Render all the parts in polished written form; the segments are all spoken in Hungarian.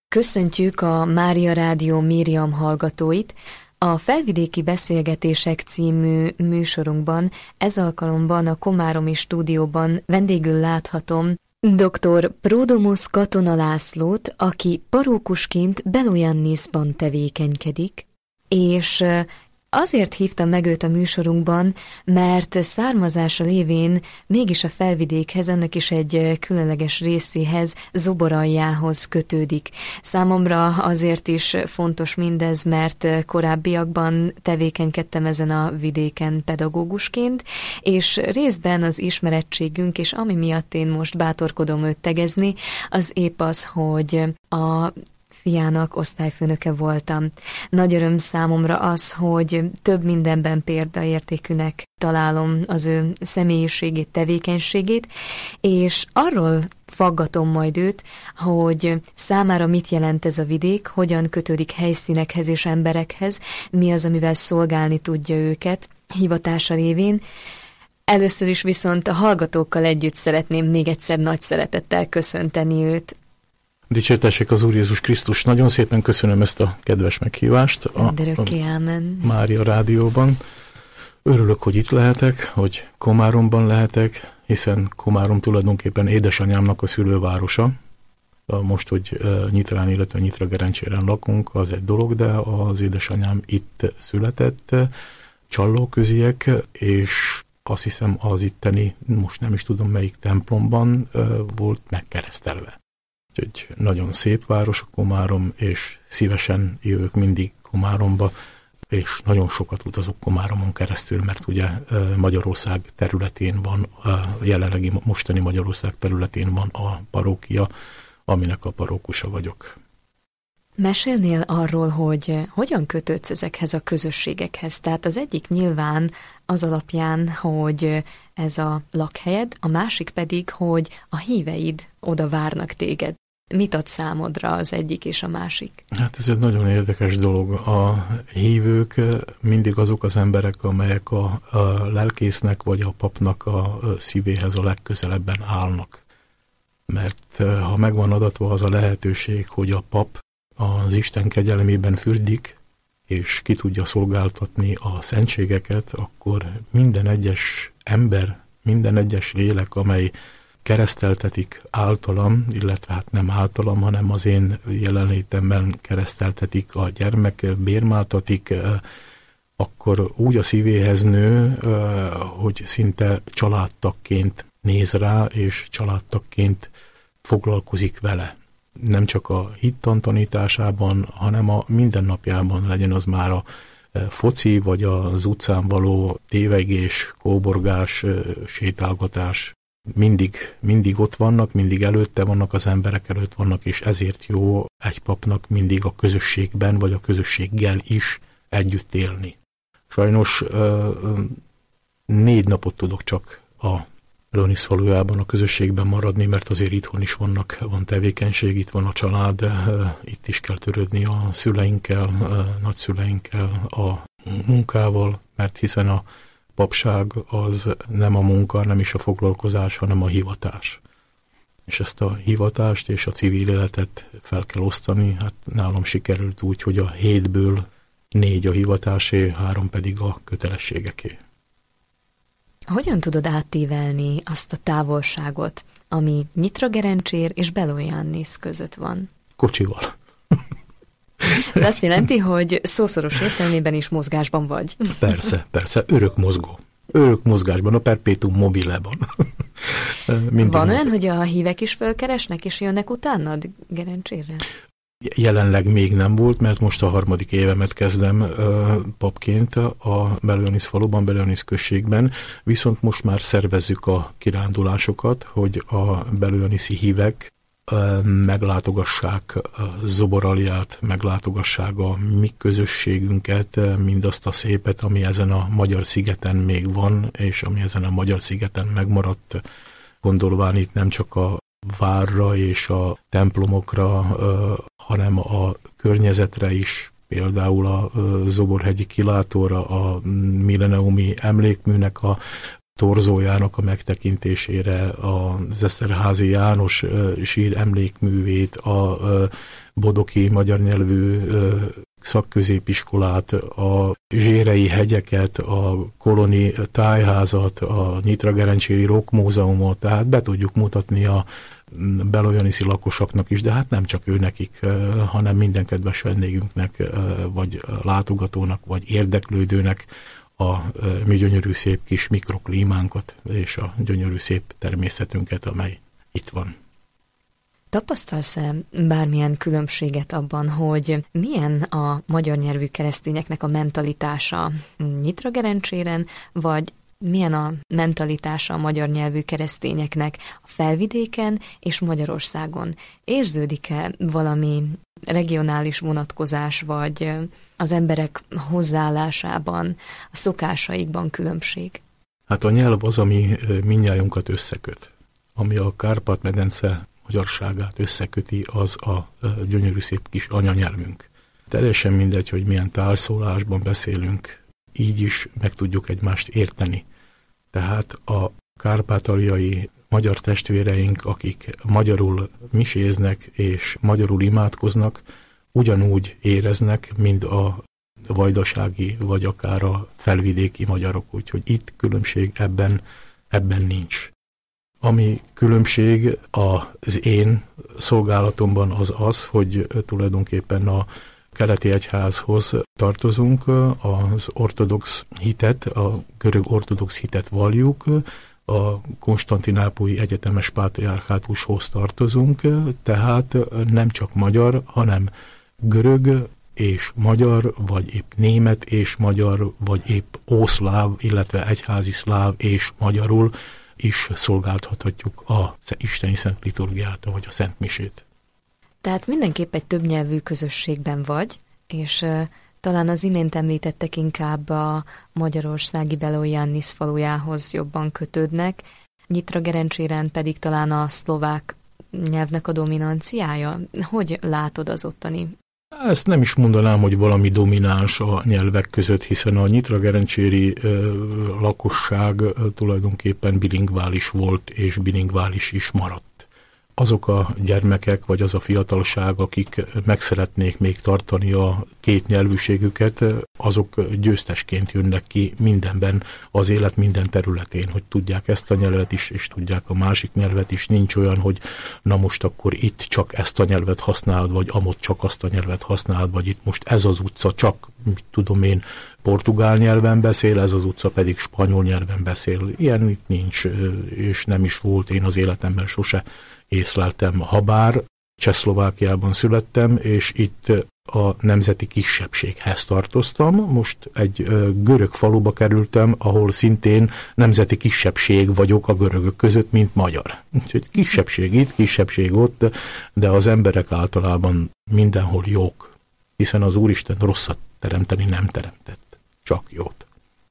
Köszöntjük a Mária Rádió Miriam hallgatóit. A Felvidéki Beszélgetések című műsorunkban ez alkalomban a komáromi stúdióban vendégül láthatom dr. Pródomusz Katona Lászlót, aki parókusként Belojanniszban tevékenykedik, és azért hívtam meg őt a műsorunkban, mert származása lévén mégis a Felvidékhez, ennek is egy különleges részéhez, Zoboraljához kötődik. Számomra azért is fontos mindez, mert korábbiakban tevékenykedtem ezen a vidéken pedagógusként, és részben az ismerettségünk, és ami miatt én most bátorkodom őt tegezni, az épp az, hogy a fiának osztályfőnöke voltam. Nagy öröm számomra az, hogy több mindenben példaértékűnek találom az ő személyiségét, tevékenységét, és arról faggatom majd őt, hogy számára mit jelent ez a vidék, hogyan kötődik helyszínekhez és emberekhez, mi az, amivel szolgálni tudja őket hivatása révén. Először is viszont a hallgatókkal együtt szeretném még egyszer nagy szeretettel köszönteni őt. Dicsértessék az Úr Jézus Krisztus. Nagyon szépen köszönöm ezt a kedves meghívást a Mária Rádióban. Örülök, hogy itt lehetek, hogy Komáromban lehetek, hiszen Komárom tulajdonképpen édesanyámnak a szülővárosa. Most, hogy Nyitrán, illetve Nyitra-Gerencséren lakunk, az egy dolog, de az édesanyám itt született, Csallóköziek, és azt hiszem az itteni, most nem is tudom melyik templomban volt megkeresztelve. Úgyhogy nagyon szép város a Komárom, és szívesen jövök mindig Komáromba, és nagyon sokat utazok Komáromon keresztül, mert ugye Magyarország területén van, jelenlegi mostani Magyarország területén van a parókia, aminek a parókusa vagyok. Mesélnél arról, hogy hogyan kötődsz ezekhez a közösségekhez? Tehát az egyik nyilván az alapján, hogy ez a lakhelyed, a másik pedig, hogy a híveid oda várnak téged. Mit ad számodra az egyik és a másik? Hát ez egy nagyon érdekes dolog. A hívők mindig azok az emberek, amelyek a lelkésznek vagy a papnak a szívéhez a legközelebben állnak. Mert ha megvan adatva az a lehetőség, hogy a pap az Isten kegyelmében fürdik, és ki tudja szolgáltatni a szentségeket, akkor minden egyes ember, minden egyes lélek, amely kereszteltetik általam, illetve hát nem általam, hanem az én jelenlétemben kereszteltetik a gyermek, bérmáltatik, akkor úgy a szívéhez nő, hogy szinte családtagként néz rá, és családtagként foglalkozik vele. Nem csak a hittantanításában, hanem a mindennapjában, legyen az már a foci, vagy az utcán való tévegés, kóborgás, sétálgatás. Mindig ott vannak, mindig előtte vannak, az emberek előtt vannak, és ezért jó egy papnak mindig a közösségben, vagy a közösséggel is együtt élni. Sajnos 4 napot tudok csak a Belojannisz falujában, a közösségben maradni, mert azért itthon is van tevékenység, itt van a család, itt is kell törődni a szüleinkkel, nagyszüleinkkel, a munkával, mert hiszen a papság az nem a munka, nem is a foglalkozás, hanem a hivatás. És ezt a hivatást és a civil életet fel kell osztani. Hát nálam sikerült úgy, hogy a 7-ből 4 a hivatásé, 3 pedig a kötelességeké. Hogyan tudod átívelni azt a távolságot, ami Nyitra-Gerencsér és Belojannisz között van? Kocsival. Ez azt jelenti, hogy szószoros értelmében is mozgásban vagy. Persze, örök mozgó. Örök mozgásban, a perpétuum mobileben. Van olyan, hogy a hívek is fölkeresnek, és jönnek utánad Gerencsérre? Jelenleg még nem volt, mert most a 3. évemet kezdem papként a Belojannisz faluban, Belojannisz községben, viszont most már szervezzük a kirándulásokat, hogy a belojanniszi hívek meglátogassák Zoboralját, meglátogassák a mi közösségünket, mindazt a szépet, ami ezen a magyar szigeten még van, és ami ezen a magyar szigeten megmaradt, gondolván itt nem csak a várra és a templomokra, hanem a környezetre is, például a Zoborhegyi kilátóra, a milleniumi emlékműnek a torzójának a megtekintésére, az Eszterházy János sír emlékművét, a bodoki magyar nyelvű szakközépiskolát, a zsérei hegyeket, a koloni tájházat, a Nyitra-Gerencséri Rock Múzeumot, tehát be tudjuk mutatni a belojaniszi lakosoknak is, de hát nem csak őnekik, hanem minden kedves vendégünknek, vagy látogatónak, vagy érdeklődőnek a mi gyönyörű szép kis mikroklímánkat, és a gyönyörű szép természetünket, amely itt van. Tapasztalsz-e bármilyen különbséget abban, hogy milyen a magyar nyelvű keresztényeknek a mentalitása Nyitra-Gerencséren, vagy milyen a mentalitása a magyar nyelvű keresztényeknek a Felvidéken és Magyarországon? Érződik-e valami regionális vonatkozás, vagy az emberek hozzáállásában, a szokásaikban különbség? Hát a nyelv az, ami mindnyájunkat összeköt. Ami a Kárpát-medence magyarságát összeköti, az a gyönyörű szép kis anyanyelvünk. Teljesen mindegy, hogy milyen tálszólásban beszélünk, így is meg tudjuk egymást érteni. Tehát a kárpátaljai magyar testvéreink, akik magyarul miséznek és magyarul imádkoznak, ugyanúgy éreznek, mint a vajdasági vagy akár a felvidéki magyarok, úgyhogy itt különbség ebben nincs. Ami különbség az én szolgálatomban az, hogy tulajdonképpen a keleti egyházhoz tartozunk, az ortodox hitet, a görög ortodox hitet valljuk, a konstantinápolyi egyetemes pátriárhátushoz tartozunk, tehát nem csak magyar, hanem görög és magyar, vagy épp német és magyar, vagy épp ószláv, illetve egyházi szláv és magyarul is szolgáltathatjuk az isteni szent liturgiát, vagy a szent misét. Tehát mindenképp egy többnyelvű közösségben vagy, és talán az imént említettek inkább a magyarországi Belojannis falujához jobban kötődnek, Nyitra-Gerencséren pedig talán a szlovák nyelvnek a dominanciája. Hogy látod az ottani? Ezt nem is mondanám, hogy valami domináns a nyelvek között, hiszen a nyitra-gerencséri lakosság tulajdonképpen bilingvális volt, és bilingvális is maradt. Azok a gyermekek, vagy az a fiatalság, akik meg szeretnék még tartani a két nyelvűségüket, azok győztesként jönnek ki mindenben, az élet minden területén, hogy tudják ezt a nyelvet is, és tudják a másik nyelvet is. Nincs olyan, hogy na most akkor itt csak ezt a nyelvet használod, vagy amott csak azt a nyelvet használod, vagy itt most ez az utca csak, mit tudom én, portugál nyelven beszél, ez az utca pedig spanyol nyelven beszél. Ilyen itt nincs, és nem is volt, én az életemben sose észleltem, habár Csehszlovákiában születtem, és itt a nemzeti kisebbséghez tartoztam. Most egy görög faluba kerültem, ahol szintén nemzeti kisebbség vagyok a görögök között, mint magyar. Úgyhogy kisebbség itt, kisebbség ott, de az emberek általában mindenhol jók, hiszen az Úristen rosszat teremteni nem teremtett, csak jót.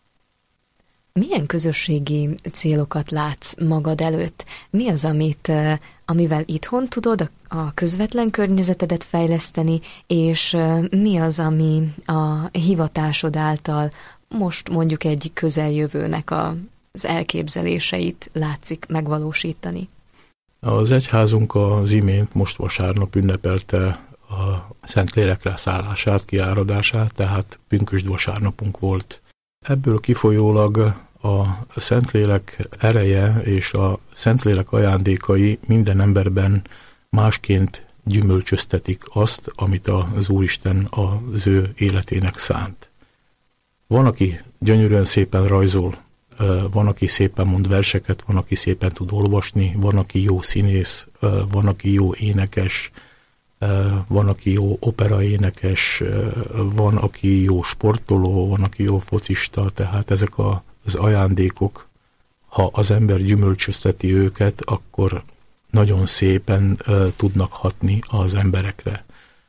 Milyen közösségi célokat látsz magad előtt? Mi az, amivel itthon tudod a közvetlen környezetedet fejleszteni, és mi az, ami a hivatásod által most mondjuk egy közeljövőnek az elképzeléseit látszik megvalósítani? Az egyházunk az imént most vasárnap ünnepelte a Szentlélek leszállását, kiáradását, tehát pünkösd vasárnapunk volt. Ebből kifolyólag a Szentlélek ereje és a Szentlélek ajándékai minden emberben másként gyümölcsöztetik azt, amit az Úristen az ő életének szánt. Van, aki gyönyörűen szépen rajzol, van, aki szépen mond verseket, van, aki szépen tud olvasni, van, aki jó színész, van, aki jó énekes, van, aki jó operaénekes, van, aki jó sportoló, van, aki jó focista, tehát ezek az ajándékok, ha az ember gyümölcsözteti őket, akkor nagyon szépen tudnak hatni az emberekre.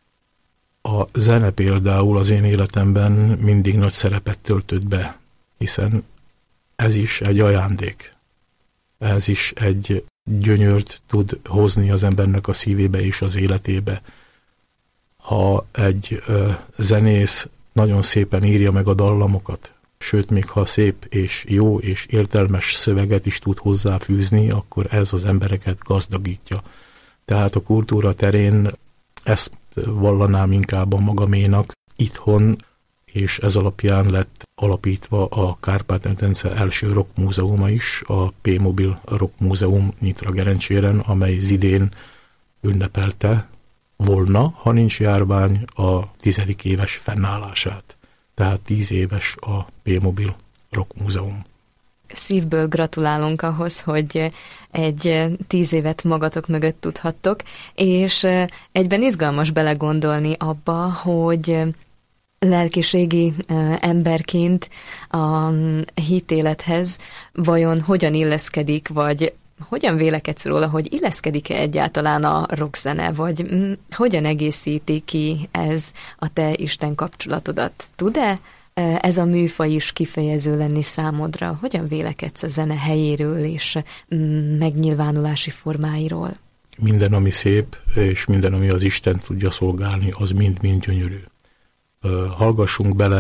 A zene például az én életemben mindig nagy szerepet töltött be, hiszen ez is egy ajándék. Ez is egy gyönyört tud hozni az embernek a szívébe és az életébe. Ha egy zenész nagyon szépen írja meg a dallamokat, sőt, még ha szép és jó és értelmes szöveget is tud hozzáfűzni, akkor ez az embereket gazdagítja. Tehát a kultúra terén ezt vallanám inkább a magaménak itthon, és ez alapján lett alapítva a Kárpát-medence első rockmúzeuma is, a P-Mobil Rockmúzeum Nyitra-Gerencséren, amely idén ünnepelte volna, ha nincs járvány, a 10. éves fennállását. Tehát 10 éves a P-Mobil Rockmúzeum. Szívből gratulálunk ahhoz, hogy egy 10 évet magatok mögött tudhattok, és egyben izgalmas belegondolni abba, hogy lelkiségi emberként a hitélethez vajon hogyan illeszkedik, vagy hogyan vélekedsz róla, hogy illeszkedik-e egyáltalán a rockzene, vagy hogyan egészíti ki ez a te Isten kapcsolatodat? Tud-e ez a műfaj is kifejező lenni számodra? Hogyan vélekedsz a zene helyéről és megnyilvánulási formáiról? Minden, ami szép, és minden, ami az Isten tudja szolgálni, az mind-mind gyönyörű. Hallgassunk bele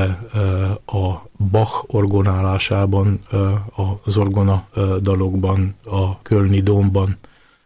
a Bach orgonálásában, az orgona dalokban, a Kölni Dómban.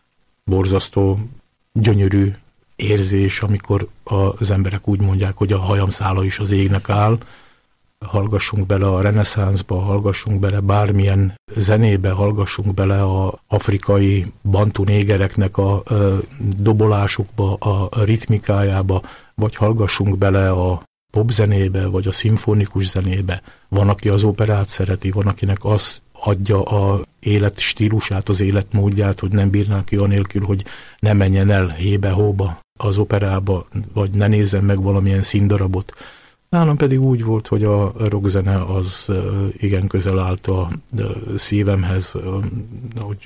Borzasztó gyönyörű érzés, amikor az emberek úgy mondják, hogy a hajamszála is az égnek áll. Hallgassunk bele a reneszánszba, hallgassunk bele bármilyen zenébe, hallgassunk bele az afrikai bantu négereknek a dobolásukba, a ritmikájába, vagy hallgassunk bele a popzenébe, vagy a szimfonikus zenébe. Van, aki az operát szereti, van, akinek az adja az élet stílusát, az életmódját, hogy nem bírná ki anélkül, hogy ne menjen el hébe-hóba az operába, vagy ne nézzen meg valamilyen színdarabot. Nálam pedig úgy volt, hogy a rockzene az igen közel állt a szívemhez, ahogy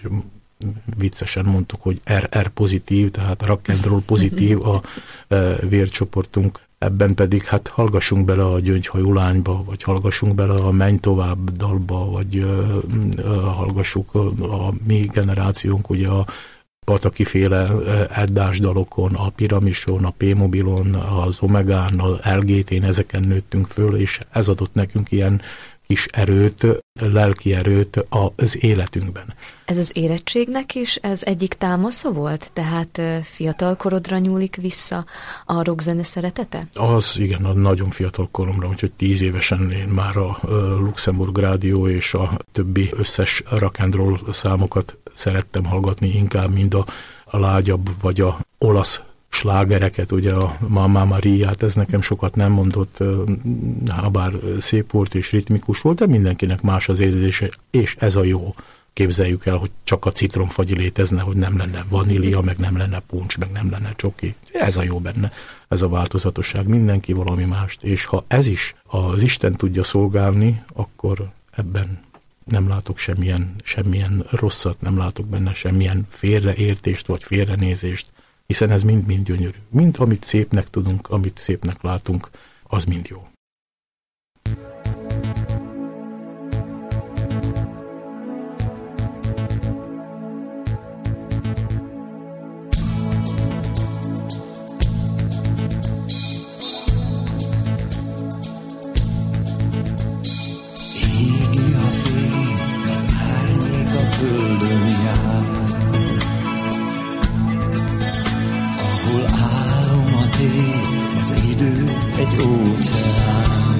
viccesen mondtuk, hogy RR pozitív, tehát rock and roll pozitív a vércsoportunk. Ebben pedig hát hallgassunk bele a Gyöngyhajú lányba, vagy hallgassunk bele a Menj tovább dalba, vagy hallgassuk a mi generációnk, ugye a Pataki-féle Eddás dalokon, a Piramison, a P-Mobilon, az Omegán, az LGT-n, ezeken nőttünk föl, és ez adott nekünk ilyen kis erőt, lelki erőt az életünkben. Ez az érettségnek is ez egyik támasza volt? Tehát fiatal korodra nyúlik vissza a rockzene szeretete? Az igen, a nagyon fiatal koromra, úgyhogy 10 évesen én már a Luxemburg Rádió és a többi összes rock and roll számokat szerettem hallgatni, inkább mint a lágyabb vagy a olasz slágereket, ugye a Mamma Mariát, ez nekem sokat nem mondott, habár szép volt és ritmikus volt, de mindenkinek más az érzése, és ez a jó. Képzeljük el, hogy csak a citromfagyi létezne, hogy nem lenne vanília, meg nem lenne puncs, meg nem lenne csoki. Ez a jó benne, ez a változatosság, mindenki valami mást, és ha ez is az Isten tudja szolgálni, akkor ebben nem látok semmilyen rosszat, nem látok benne semmilyen félreértést vagy félrenézést, hiszen ez mind-mind gyönyörű. Mind, amit szépnek tudunk, amit szépnek látunk, az mind jó. Égi a fény, az árnyék a földön jár, ahol álom a tér, az idő egy óceán.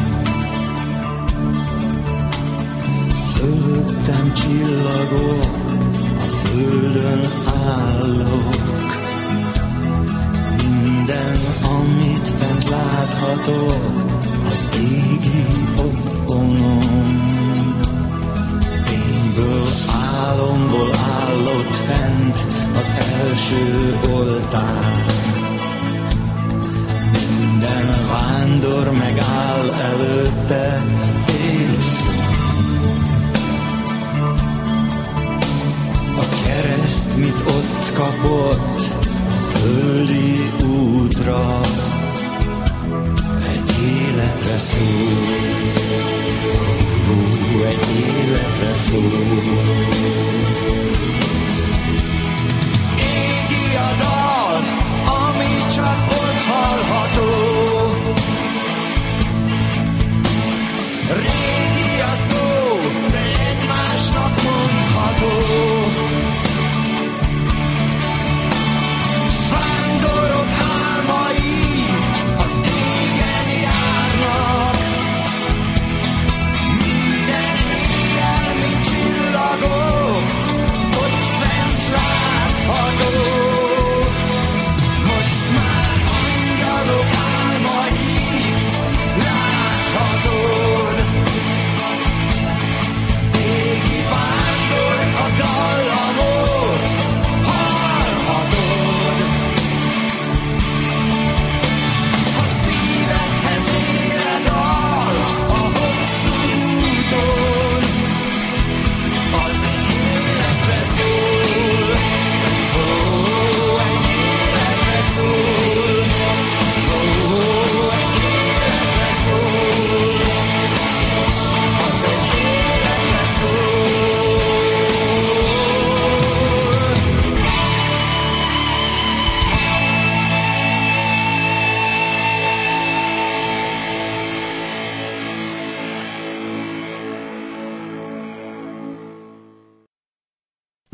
Fölöttem csillagok, a földön állok. Minden, amit fent láthatok, az égi otthonom. Fényből, álomból állott fent az első oltár. Minden vándor megáll előtte, fél. A kereszt, mit ott kapott a földi útra, egy életre szól, egy életre szól. Égi a dal, ami csak ott hallható.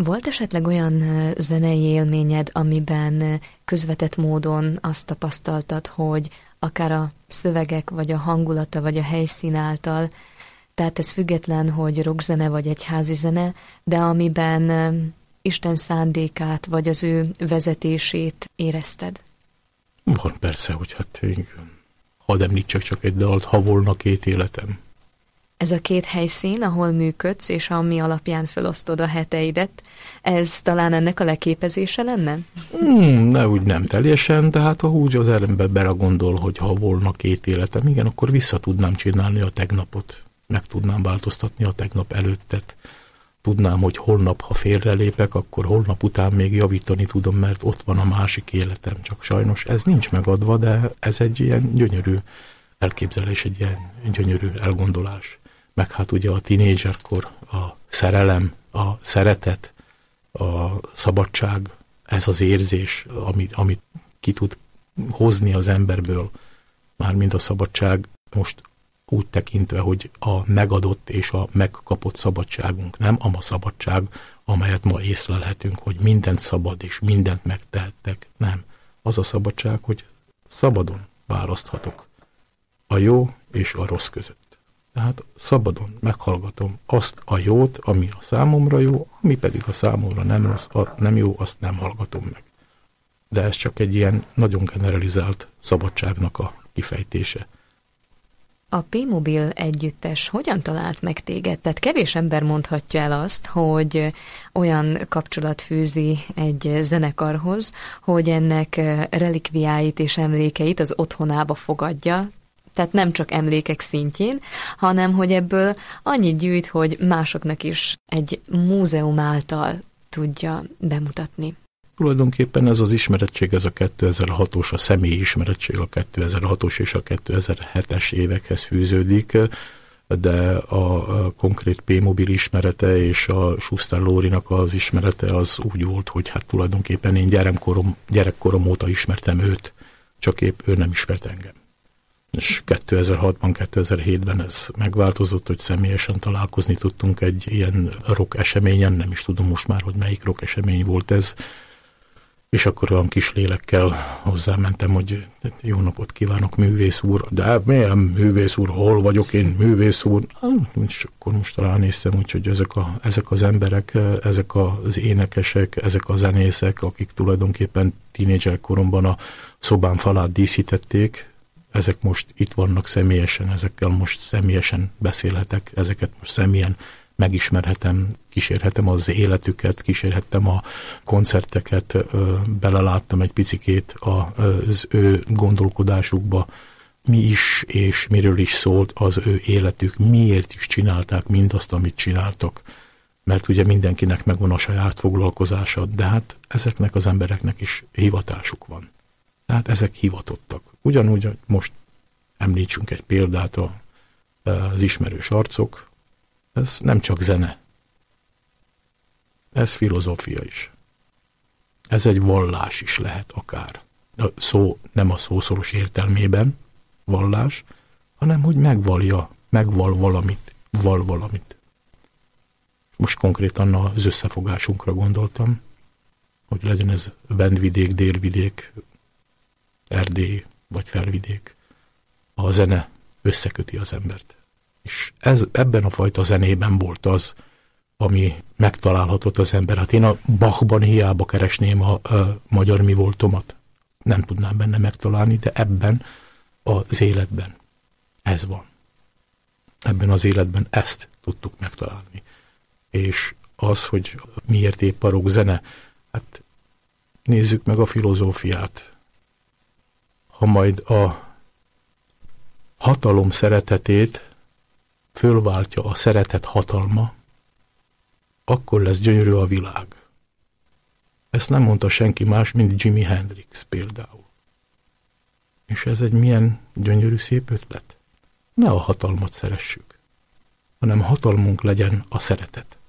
Volt esetleg olyan zenei élményed, amiben közvetett módon azt tapasztaltad, hogy akár a szövegek, vagy a hangulata, vagy a helyszín által, tehát ez független, hogy rockzene vagy egyházi zene, de amiben Isten szándékát, vagy az ő vezetését érezted? Van persze, hogy hát hadd említsek csak egy dalt, ha volna 2 életem. Ez a 2 helyszín, ahol működsz, és ami alapján felosztod a heteidet, ez talán ennek a leképezése lenne? Ne, úgy nem teljesen, de hát ha úgy az ember belegondol, hogy ha volna 2 életem, igen, akkor vissza tudnám csinálni a tegnapot, meg tudnám változtatni a tegnap előttet. Tudnám, hogy holnap, ha félrelépek, akkor holnap után még javítani tudom, mert ott van a másik életem. Csak sajnos ez nincs megadva, de ez egy ilyen gyönyörű elképzelés, egy ilyen gyönyörű elgondolás. Meg hát ugye a tínédzserkor, a szerelem, a szeretet, a szabadság, ez az érzés, amit ki tud hozni az emberből, mármint a szabadság, most úgy tekintve, hogy a megadott és a megkapott szabadságunk, nem a szabadság, amelyet ma észlelhetünk, hogy mindent szabad és mindent megtehettek. Nem. Az a szabadság, hogy szabadon választhatok a jó és a rossz között. Tehát szabadon meghallgatom azt a jót, ami a számomra jó, ami pedig a számomra nem jó, azt nem hallgatom meg. De ez csak egy ilyen nagyon generalizált szabadságnak a kifejtése. A P-Mobil együttes hogyan talált meg téged? Tehát kevés ember mondhatja el azt, hogy olyan kapcsolat fűzi egy zenekarhoz, hogy ennek relikviáit és emlékeit az otthonába fogadja, tehát nem csak emlékek szintjén, hanem hogy ebből annyit gyűjt, hogy másoknak is egy múzeum által tudja bemutatni. Tulajdonképpen ez az ismerettség, ez a 2006-os, a személyi ismerettség a 2006-os és a 2007-es évekhez fűződik, de a konkrét P-Mobil ismerete és a Schuster Lórinak az ismerete az úgy volt, hogy hát tulajdonképpen én gyerekkorom óta ismertem őt, csak épp ő nem ismert engem. És 2006-ban, 2007-ben ez megváltozott, hogy személyesen találkozni tudtunk egy ilyen rock eseményen, nem is tudom most már, hogy melyik rock esemény volt ez, és akkor olyan kis lélekkel hozzámentem, hogy jó napot kívánok, művész úr, de milyen művész úr, hol vagyok én, művész úr? És akkor most ránéztem, úgyhogy ezek az emberek, ezek az énekesek, ezek a zenészek, akik tulajdonképpen tínédzser koromban a szobám falát díszítették, ezek most itt vannak személyesen, ezekkel most személyesen beszélhetek, ezeket most személyen megismerhetem, kísérhetem az életüket, kísérhettem a koncerteket, beleláttam egy picikét az ő gondolkodásukba, mi is és miről is szólt az ő életük, miért is csinálták mindazt, amit csináltak. Mert ugye mindenkinek megvan a saját foglalkozása, de hát ezeknek az embereknek is hivatásuk van. Tehát ezek hivatottak. Ugyanúgy, hogy most említsünk egy példát, az ismerős arcok, ez nem csak zene, ez filozófia is. Ez egy vallás is lehet akár. Szó nem a szószoros értelmében vallás, hanem hogy megval valamit. Most konkrétan az összefogásunkra gondoltam, hogy legyen ez Vendvidék, Délvidék, Erdély vagy Felvidék. A zene összeköti az embert. És ebben a fajta zenében volt az, ami megtalálhatott az ember. Hát én a Bachban hiába keresném a magyar mi voltomat. Nem tudnám benne megtalálni, de ebben az életben ez van. Ebben az életben ezt tudtuk megtalálni. És az, hogy miért épp a rock zene, hát nézzük meg a filozófiát. Ha majd a hatalom szeretetét fölváltja a szeretet hatalma, akkor lesz gyönyörű a világ. Ezt nem mondta senki más, mint Jimi Hendrix például. És ez egy milyen gyönyörű szép ötlet. Ne a hatalmat szeressük, hanem hatalmunk legyen a szeretet.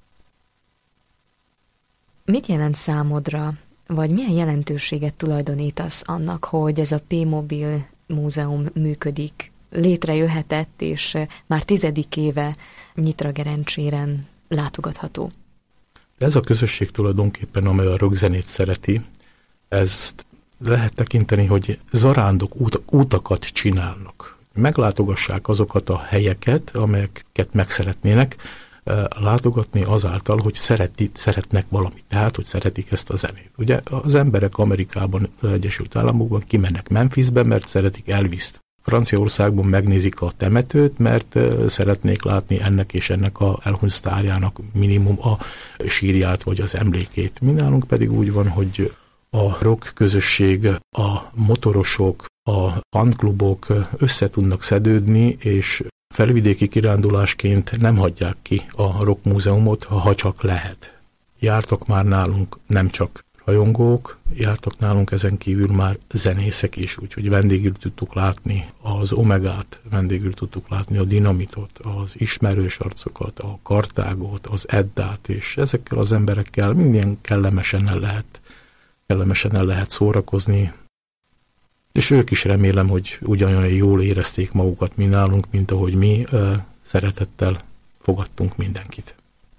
Mit jelent számodra, vagy milyen jelentőséget tulajdonítasz annak, hogy ez a P-Mobil múzeum működik, létrejöhetett, és már 10. éve Nyitra Gerencséren látogatható? Ez a közösség tulajdonképpen, amely a rockzenét szereti, ezt lehet tekinteni, hogy zarándok útakat csinálnak. Meglátogassák azokat a helyeket, amelyeket meg szeretnének látogatni azáltal, hogy szeretnek valamit, tehát, hogy szeretik ezt a zenét. Ugye az emberek Amerikában, Egyesült Államokban kimennek Memphisbe, mert szeretik Elvist. Franciaországban megnézik a temetőt, mert szeretnék látni ennek és ennek a elhunyt sztárjának minimum a sírját vagy az emlékét. Mi nálunk pedig úgy van, hogy a rock közösség, a motorosok, a fanklubok össze tudnak szedődni, és felvidéki kirándulásként nem hagyják ki a Rock Múzeumot, ha csak lehet. Jártak már nálunk nem csak rajongók, jártak nálunk ezen kívül már zenészek is, úgyhogy vendégül tudtuk látni az Omegát, vendégül tudtuk látni a Dinamitot, az ismerős arcokat, a Kartágot, az Eddát, és ezekkel az emberekkel minden kellemesen el lehet szórakozni, és ők is remélem, hogy ugyanolyan jól érezték magukat mi nálunk, mint ahogy mi szeretettel fogadtunk mindenkit.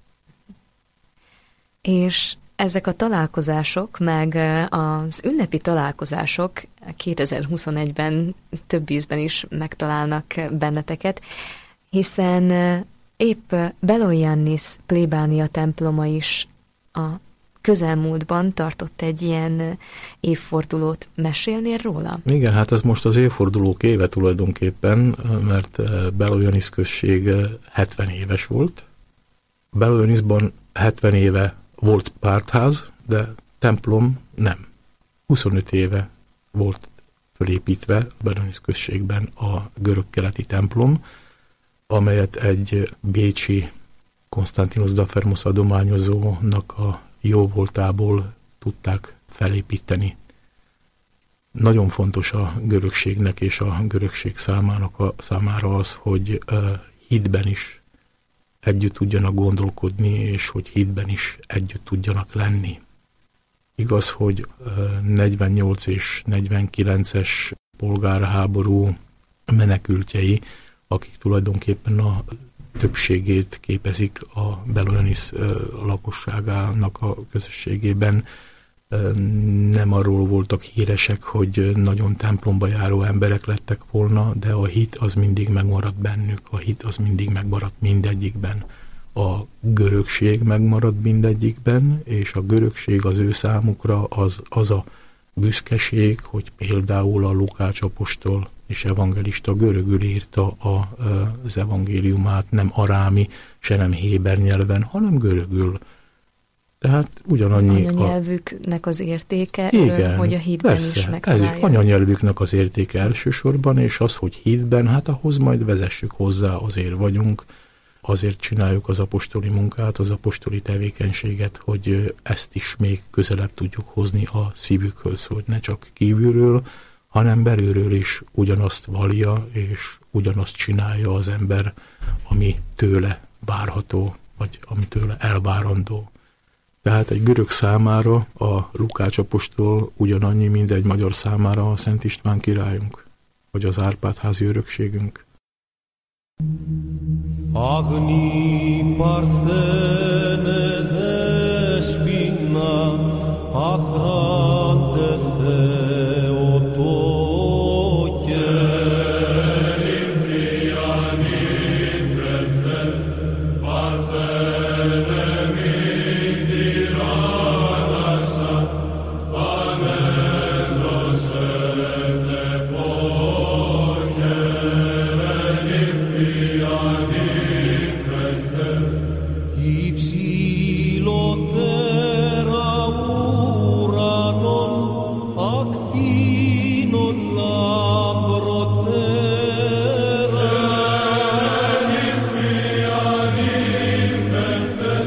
És ezek a találkozások, meg az ünnepi találkozások 2021-ben több ízben is megtalálnak benneteket, hiszen épp Belojannis plébánia temploma is a közelmúltban tartott egy ilyen évfordulót. Mesélnél róla? Igen, hát ez most az évfordulók éve tulajdonképpen, mert Belojannis község 70 éves volt. Belojannisban 70 éve volt pártház, de templom nem. 25 éve volt fölépítve Belojannis községben a görög-keleti templom, amelyet egy bécsi Konstantinos Dafermos adományozónak a jóvoltából tudták felépíteni. Nagyon fontos a görögségnek és a görögség számára az, hogy hitben is együtt tudjanak gondolkodni, és hogy hitben is együtt tudjanak lenni. Igaz, hogy 48 és 49-es polgárháború menekültjei, akik tulajdonképpen a többségét képezik a Belojannis lakosságának a közösségében, nem arról voltak híresek, hogy nagyon templomba járó emberek lettek volna, de a hit az mindig megmaradt bennük, a hit az mindig megmaradt mindegyikben. A görögség megmaradt mindegyikben, és a görögség az ő számukra az a büszkeség, hogy például a Lukács apostol és evangelista görögül írta az evangéliumát, nem arámi, se nem héber nyelven, hanem görögül. Tehát ugyanannyi... Az anyanyelvüknek az értéke, igen, hogy a hitben persze, is megtalálják. Ez anyanyelvüknek az értéke elsősorban, és az, hogy hitben, hát ahhoz majd vezessük hozzá, azért vagyunk, azért csináljuk az apostoli munkát, az apostoli tevékenységet, hogy ezt is még közelebb tudjuk hozni a szívükhöz, hogy ne csak kívülről, hanem belülről is ugyanazt vallja, és ugyanazt csinálja az ember, ami tőle várható, vagy ami tőle elvárandó. Tehát egy görög számára a Lukács apostol ugyanannyi, mint egy magyar számára a Szent István királyunk, vagy az Árpád-házi örökségünk. Agni parthene despina achrande Theotoke Nimphrianim freften parthene mindiranasa pamendos ete poche Nimphrianim freften Υψηλότερα ουρανών ακτίνων λαμπροτέρα Νυμφιανή φεύθε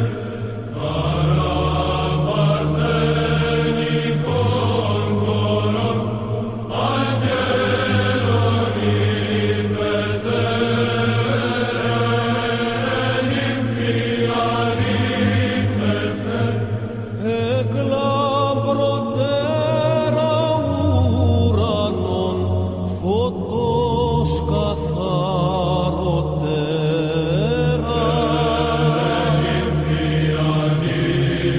παραπαρθένικον χωρών αγγέλων υπετέρα Νυμφιανή φεύθε εκλαμπροτέρα ουρανών φωτός καθαροτέρα Νυμφιανή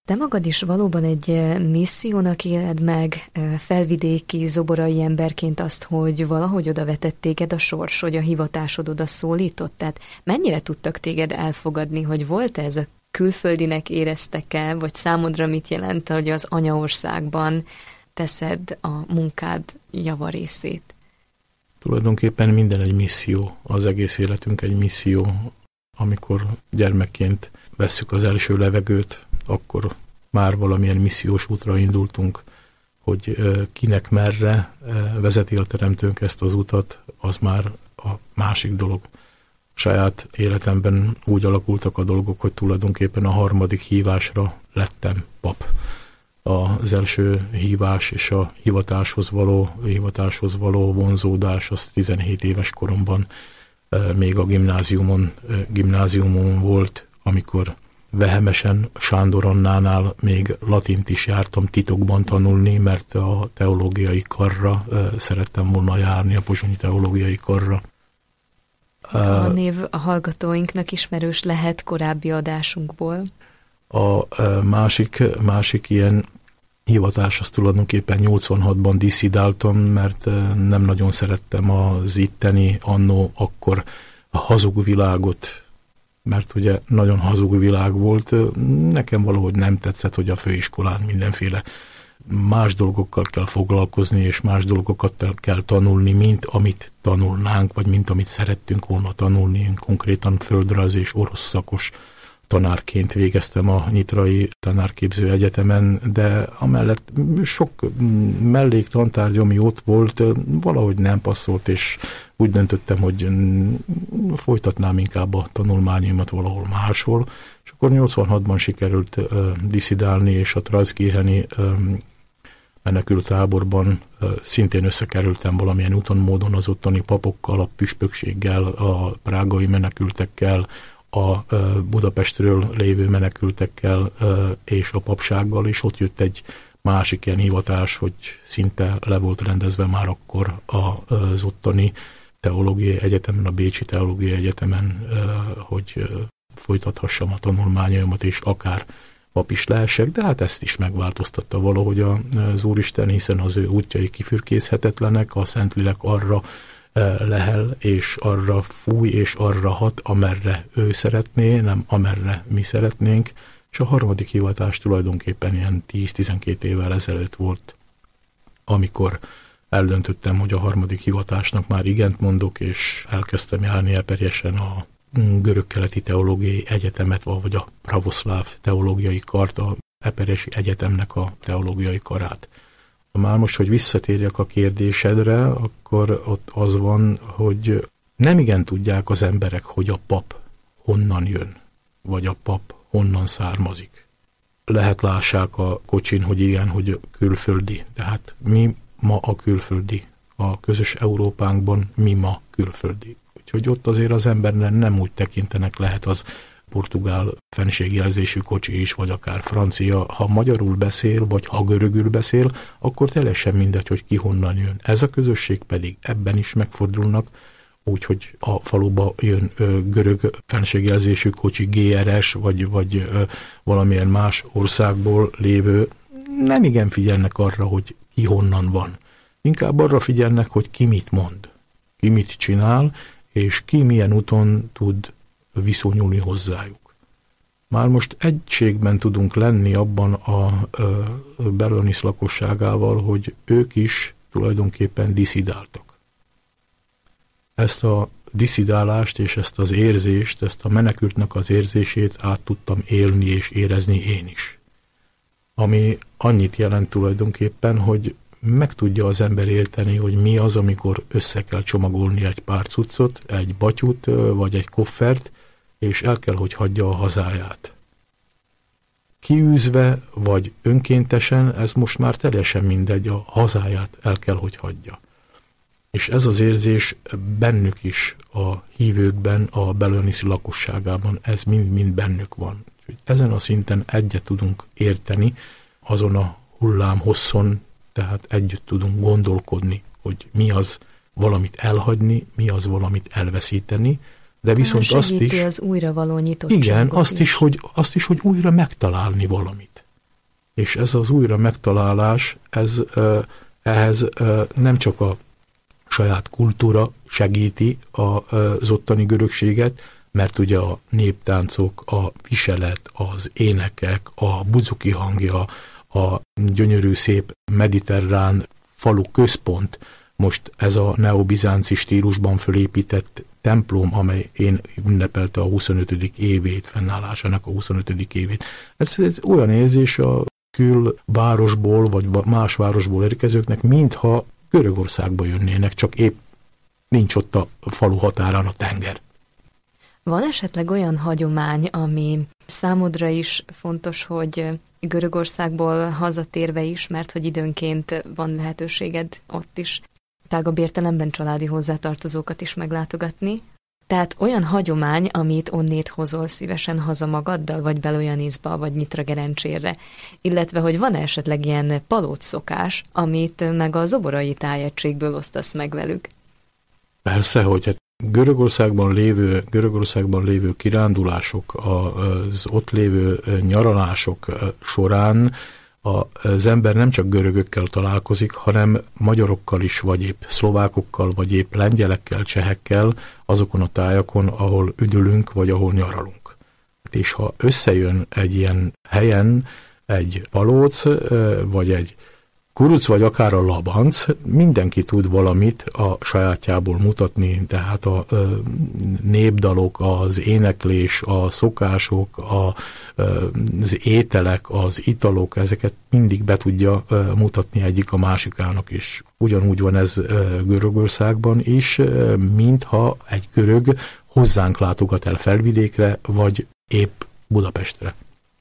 Te magad is valóban egy missziónak éled meg, felvidéki zoborai emberként azt, hogy valahogy oda vetett téged a sors, hogy a hivatásod oda szólított? Tehát mennyire tudtak téged elfogadni, hogy volt ez a külföldinek éreztek-e, vagy számodra mit jelent, hogy az anyaországban teszed a munkád javarészét? Tulajdonképpen minden egy misszió, az egész életünk egy misszió. Amikor gyermekként vesszük az első levegőt, akkor már valamilyen missziós útra indultunk, hogy kinek merre vezeti a Teremtőnk ezt az utat, az már a másik dolog. Saját életemben úgy alakultak a dolgok, hogy tulajdonképpen a harmadik hívásra lettem pap. Az első hívás és a hivatáshoz való vonzódás az 17 éves koromban még a gimnáziumon volt, amikor vehemesen Sándor Annánál még latint is jártam titokban tanulni, mert a teológiai karra szerettem volna járni, a pozsonyi teológiai karra. A név a hallgatóinknak ismerős lehet korábbi adásunkból. A másik ilyen hivatás az tulajdonképpen 86-ban disszidáltam, mert nem nagyon szerettem az itteni akkor a hazug világot, mert ugye nagyon hazug világ volt. Nekem valahogy nem tetszett, hogy a főiskolán mindenféle más dolgokkal kell foglalkozni, és más dolgokat kell tanulni, mint amit tanulnánk, vagy mint amit szerettünk volna tanulni. Én konkrétan földrajz és orosz szakos tanárként végeztem a Nyitrai Tanárképző Egyetemen, de amellett sok melléktantárgy, ami ott volt, valahogy nem passzolt, és úgy döntöttem, hogy folytatnám inkább a tanulmányaimat valahol máshol, és akkor 86-ban sikerült disszidálni, és a Trajszkéheni menekült táborban szintén összekerültem valamilyen úton módon az ottani papokkal, a püspökséggel, a prágai menekültekkel, a Budapestről lévő menekültekkel és a papsággal, és ott jött egy másik ilyen hivatás, hogy szinte le volt rendezve már akkor az ottani teológiai egyetemen, a Bécsi Teológiai Egyetemen, hogy folytathassam a tanulmányaimat, és akár pap is lehessek, de hát ezt is megváltoztatta valahogy az Úristen, hiszen az ő útjai kifürkészhetetlenek, a Szentlélek arra lehel, és arra fúj, és arra hat, amerre ő szeretné, nem amerre mi szeretnénk, és a harmadik hivatás tulajdonképpen ilyen 10-12 évvel ezelőtt volt, amikor eldöntöttem, hogy a harmadik hivatásnak már igent mondok, és elkezdtem járni Eperjesen a Görög-keleti Teológiai Egyetemet, vagy a Pravoszláv Teológiai Kart, a Eperjesi Egyetemnek a teológiai karát. Már most, hogy visszatérjek a kérdésedre, akkor ott az van, hogy nem igen tudják az emberek, hogy a pap honnan jön, vagy a pap honnan származik. Lehet lássák a kocsin, hogy igen, hogy külföldi. Tehát mi ma a külföldi? A közös Európánkban mi ma külföldi? Úgyhogy ott azért az embernek nem úgy tekintenek, lehet az portugál fenségjelzésű kocsi is, vagy akár francia. Ha magyarul beszél, vagy ha görögül beszél, akkor teljesen mindegy, hogy ki honnan jön. Ez a közösség pedig ebben is megfordulnak, úgyhogy a faluba jön görög fenségjelzésű kocsi, GRS, vagy valamilyen más országból lévő, nem igen figyelnek arra, hogy ki honnan van. Inkább arra figyelnek, hogy ki mit mond, ki mit csinál, és ki milyen úton tud viszonyulni hozzájuk. Már most egységben tudunk lenni abban a Bellonisz lakosságával, hogy ők is tulajdonképpen disszidáltak. Ezt a disszidálást és ezt az érzést, ezt a menekültnek az érzését át tudtam élni és érezni én is. Ami annyit jelent tulajdonképpen, hogy meg tudja az ember érteni, hogy mi az, amikor össze kell csomagolni egy pár cuccot, egy batyut vagy egy koffert, és el kell, hogy hagyja a hazáját. Kiűzve vagy önkéntesen, ez most már teljesen mindegy, a hazáját el kell, hogy hagyja. És ez az érzés bennük is, a hívőkben, a belloniszi lakosságában, ez mind bennük van. Ezen a szinten egyet tudunk érteni, azon a hullám-hosszon, tehát együtt tudunk gondolkodni, hogy mi az valamit elhagyni, mi az valamit elveszíteni, de viszont azt is... az újra való nyitottságot. Igen, azt is, hogy újra megtalálni valamit. És ez az újra megtalálás, ehhez nem csak a saját kultúra segíti az ottani görögséget, mert ugye a néptáncok, a viselet, az énekek, a buzuki hangja, a gyönyörű szép mediterrán falu központ, most ez a neobizánci stílusban fölépített templom, amely ünnepelte a 25. évét, fennállásának a 25. évét. Ez olyan érzés a külvárosból, vagy más városból érkezőknek, mintha Görögországba jönnének, csak épp nincs ott a falu határán a tenger. Van esetleg olyan hagyomány, ami számodra is fontos, hogy Görögországból hazatérve is, mert hogy időnként van lehetőséged ott is tágabb értelemben családi hozzátartozókat is meglátogatni? Tehát olyan hagyomány, amit onnét hozol szívesen haza magaddal, vagy Belojanicba, vagy Nyitragerencsérre, illetve hogy van esetleg ilyen palócszokás, amit meg a zoborai tájegységből osztasz meg velük? Persze, hogy Görögországban lévő kirándulások, az ott lévő nyaralások során az ember nem csak görögökkel találkozik, hanem magyarokkal is, vagy épp szlovákokkal, vagy épp lengyelekkel, csehekkel, azokon a tájakon, ahol üdülünk, vagy ahol nyaralunk. És ha összejön egy ilyen helyen egy palóc, vagy egy kuruc, vagy akár a labanc, mindenki tud valamit a sajátjából mutatni, tehát a népdalok, az éneklés, a szokások, az ételek, az italok, ezeket mindig be tudja mutatni egyik a másikának is. Ugyanúgy van ez Görögországban is, mintha egy görög hozzánk látogat el Felvidékre, vagy épp Budapestre.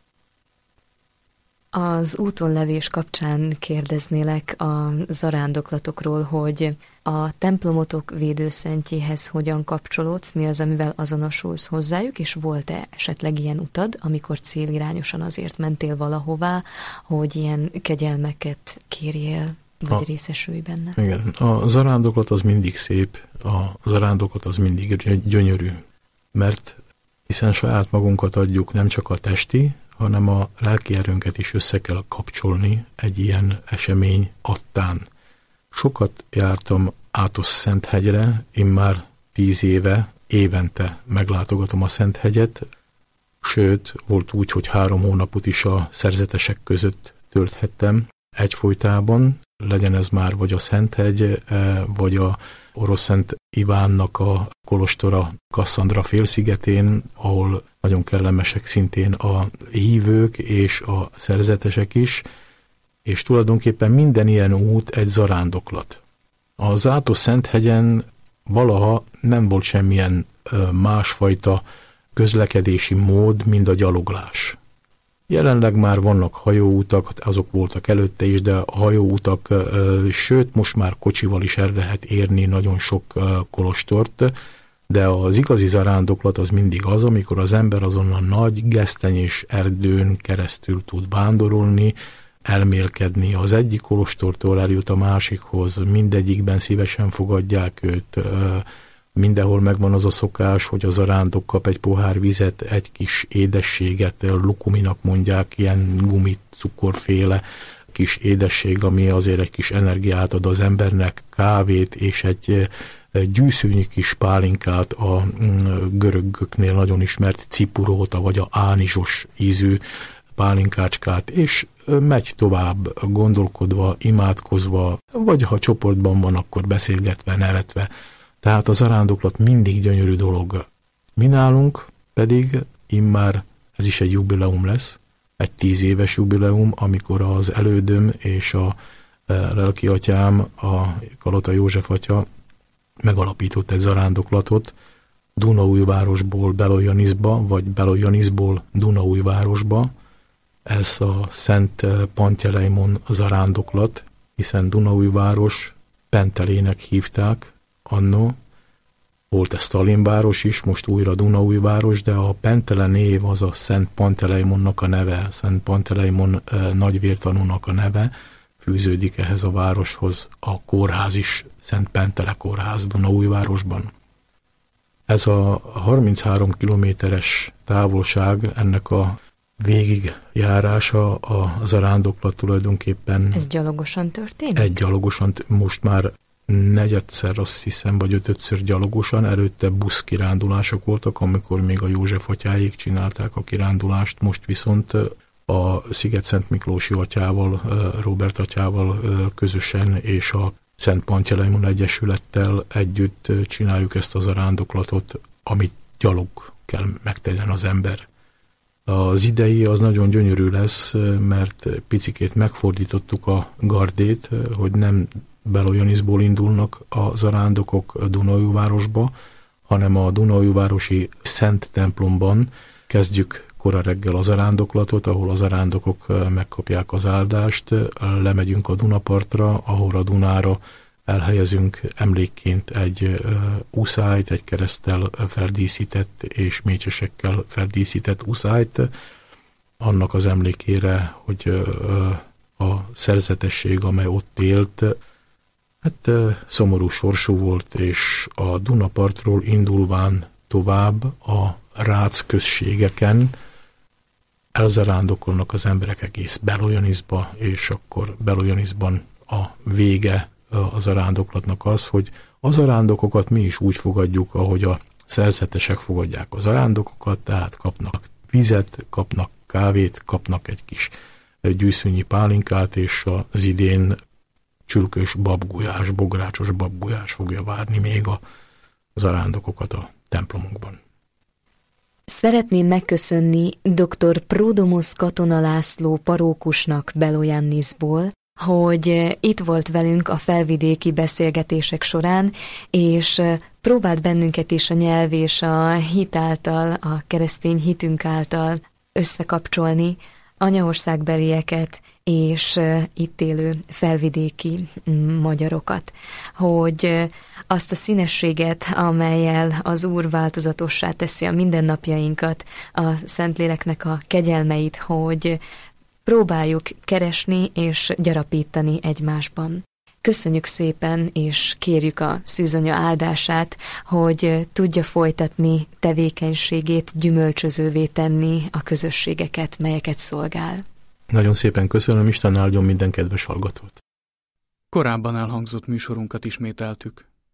Az úton levés kapcsán kérdeznélek a zarándoklatokról, hogy a templomotok védőszentjéhez hogyan kapcsolódsz, mi az, amivel azonosulsz hozzájuk, és volt-e esetleg ilyen utad, amikor célirányosan azért mentél valahová, hogy ilyen kegyelmeket kérjél, vagy részesülj benne? Igen, a zarándoklat az mindig szép, a zarándoklat az mindig gyönyörű, mert hiszen saját magunkat adjuk, nem csak a testi, hanem a lelki erőnket is össze kell kapcsolni egy ilyen esemény adtán. Sokat jártam Átosz-Szenthegyre, én már 10 éve, évente meglátogatom a Szenthegyet, sőt, volt úgy, hogy 3 hónapot is a szerzetesek között tölthettem egyfolytában, legyen ez már vagy a Szenthegy, vagy a Orosz Szent Ivánnak a kolostora Kasszandra félszigetén, ahol nagyon kellemesek szintén a hívők és a szerzetesek is, és tulajdonképpen minden ilyen út egy zarándoklat. Az Átosz-Szenthegyen valaha nem volt semmilyen másfajta közlekedési mód, mint a gyaloglás. Jelenleg már vannak hajóutak, azok voltak előtte is, de a hajóutak, sőt, most már kocsival is el lehet érni nagyon sok kolostort, de az igazi zarándoklat az mindig az, amikor az ember azon a nagy gesztenyés erdőn keresztül tud vándorolni, elmélkedni. Az egyik kolostortól eljut a másikhoz, mindegyikben szívesen fogadják őt, mindenhol megvan az a szokás, hogy a zarándok kap egy pohár vizet, egy kis édességet, lukuminak mondják, ilyen gumit, cukorféle kis édesség, ami azért egy kis energiát ad az embernek, kávét és egy gyűszűnyi kis pálinkát, a görögöknél nagyon ismert cipuróta, vagy a ánizsos ízű pálinkácskát, és megy tovább gondolkodva, imádkozva, vagy ha csoportban van, akkor beszélgetve, nevetve. Tehát a zarándoklat mindig gyönyörű dolog. Mi nálunk pedig immár ez is egy jubileum lesz, egy 10 éves jubileum, amikor az elődöm és a lelki atyám, a Kalota József atya megalapított egy zarándoklatot Dunaújvárosból Belojanicba, vagy Belojanicból Dunaújvárosba. Ez a Szent Panteleimon zarándoklat, hiszen Dunaújváros Pentelének hívták annó. Volt ez Stalinváros is, most újra Dunaújváros, de a Pentele név az a Szent Panteleimonnak a neve, Szent Panteleimon nagyvértanúnak a neve, fűződik ehhez a városhoz a kórház is, Szent Pentele kórház Dunaújvárosban. Ez a 33 kilométeres távolság ennek a végigjárása a zarándoklat tulajdonképpen. Ez gyalogosan történik? Egy gyalogosan, most már negyedszer, azt hiszem, vagy ötödször gyalogosan, előtte buszkirándulások voltak, amikor még a József atyáik csinálták a kirándulást, most viszont a Sziget-Szent Miklósi atyával, Róbert atyával közösen és a Szent Panteleimon Egyesülettel együtt csináljuk ezt a zarándoklatot, amit gyalog kell megtegyen az ember. Az idei az nagyon gyönyörű lesz, mert picikét megfordítottuk a gardét, hogy nem Belojanicból indulnak a zarándokok Dunaújvárosba, hanem a Dunaújvárosi Szent templomban kezdjük kora reggel a zarándoklatot, ahol a zarándokok megkapják az áldást, lemegyünk a Dunapartra, ahol a Dunára elhelyezünk emlékként egy uszályt, egy kereszttel ferdíszített és mécsesekkel ferdíszített uszályt, annak az emlékére, hogy a szerzetesség, amely ott élt, hát szomorú sorsú volt, és a Dunapartról indulván tovább a Rác községeken elzarándokolnak az emberek egész Belojanicba, és akkor Belojanicban a vége a zarándoklatnak az, hogy a zarándokokat mi is úgy fogadjuk, ahogy a szerzetesek fogadják a zarándokokat, tehát kapnak vizet, kapnak kávét, kapnak egy kis gyűszűnyi pálinkát, és az idén csülkös babgulyás, bográcsos babgulyás fogja várni még a zarándokokat a templomunkban. Szeretném megköszönni dr. Pródomosz Katona László parókusnak Belojannicból, hogy itt volt velünk a felvidéki beszélgetések során, és próbált bennünket is a nyelv és a hit által, a keresztény hitünk által összekapcsolni, anyaországbelieket és itt élő felvidéki magyarokat, hogy azt a színességet, amellyel az Úr változatossá teszi a mindennapjainkat, a Szentléleknek a kegyelmeit, hogy próbáljuk keresni és gyarapítani egymásban. Köszönjük szépen, és kérjük a szűzanya áldását, hogy tudja folytatni tevékenységét, gyümölcsözővé tenni a közösségeket, melyeket szolgál. Nagyon szépen köszönöm, Isten áldjon minden kedves hallgatót. Korábban elhangzott műsorunkat ismételtük.